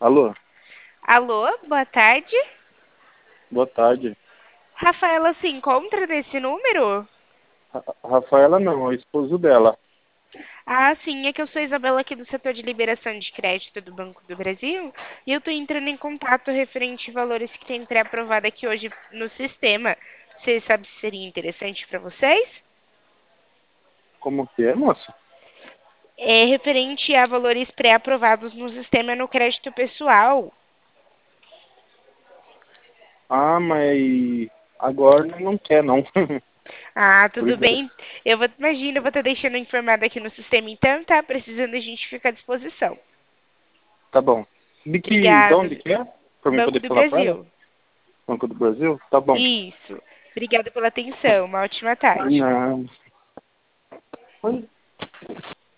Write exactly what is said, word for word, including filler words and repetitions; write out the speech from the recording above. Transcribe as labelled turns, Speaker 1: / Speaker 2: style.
Speaker 1: Alô,
Speaker 2: Alô, boa tarde.
Speaker 1: boa tarde.
Speaker 2: Rafaela se encontra nesse número?
Speaker 1: Ra- Rafaela não, é o esposo dela.
Speaker 2: Ah, sim, é que eu sou Isabela aqui do setor de liberação de crédito do Banco do Brasil e eu estou entrando em contato referente a valores que tem pré-aprovado aqui hoje no sistema. Você sabe se seria interessante para vocês?
Speaker 1: Como que é, moça?
Speaker 2: É referente a valores pré-aprovados no sistema no crédito pessoal.
Speaker 1: Ah, mas agora não quer, não.
Speaker 2: Ah, tudo
Speaker 1: Obrigado.
Speaker 2: bem. Eu vou, imagina, eu vou estar deixando informado aqui no sistema, então tá precisando, a gente fica à disposição.
Speaker 1: Tá bom. De que, de
Speaker 2: Obrigada.
Speaker 1: onde que é? Pra mim
Speaker 2: Banco
Speaker 1: poder
Speaker 2: do
Speaker 1: falar com ela?
Speaker 2: Brasil.
Speaker 1: Banco do Brasil? Tá bom.
Speaker 2: Isso. Obrigada pela atenção. Uma ótima tarde.
Speaker 1: Não. Oi?